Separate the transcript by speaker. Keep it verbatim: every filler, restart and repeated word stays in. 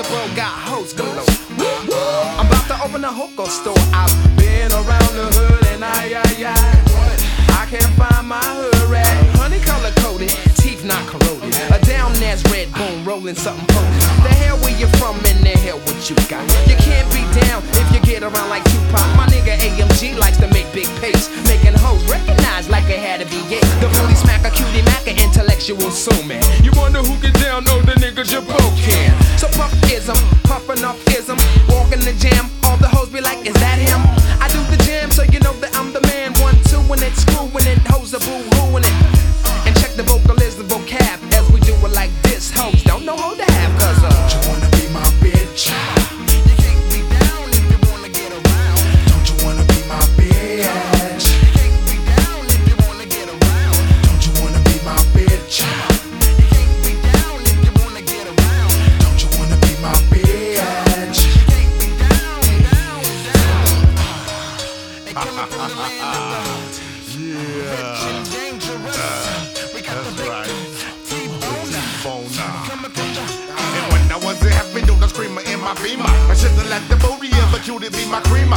Speaker 1: your bro got hoes galore. I'm about to open a hookah store. I've been around the hood and I, I, I, I can't find my hood rat. Honey color coded, teeth not corroded. A down there's red bone rolling something potent. The hell where you from and the hell what you got. You can't be down if you get around like Tupac. My nigga A M G likes to make big pace, making hoes recognize like it had to be gay. The booty smacker, cutie macker, intellectual soul man. You wonder who get down, know the niggas you both can. So puff ism, puffin' off ism, walk in the jam, all the hoes be like, is that him? I do the jam, so you know that I'm the man. One, two, and it's screwing it, hoes are boo-hooing it. And check the vocalism vocab as we do it like this. Hoes don't know how to have, cause uh
Speaker 2: don't you wanna be my bitch?
Speaker 1: You can't be down if you wanna get around.
Speaker 2: Don't you wanna be my bitch?
Speaker 1: You can't be down if you wanna get around.
Speaker 2: Don't you wanna be my bitch?
Speaker 1: You can't be down if you wanna get around.
Speaker 2: Don't you wanna be my bitch?
Speaker 1: You can't be down, down, down. They coming from the land of the rich and dangerous. We got the big T-Bona. Coming from the
Speaker 2: And when I was in heaven, do the screamer in my beamer. I should've let the booty of the cutie be my creamer.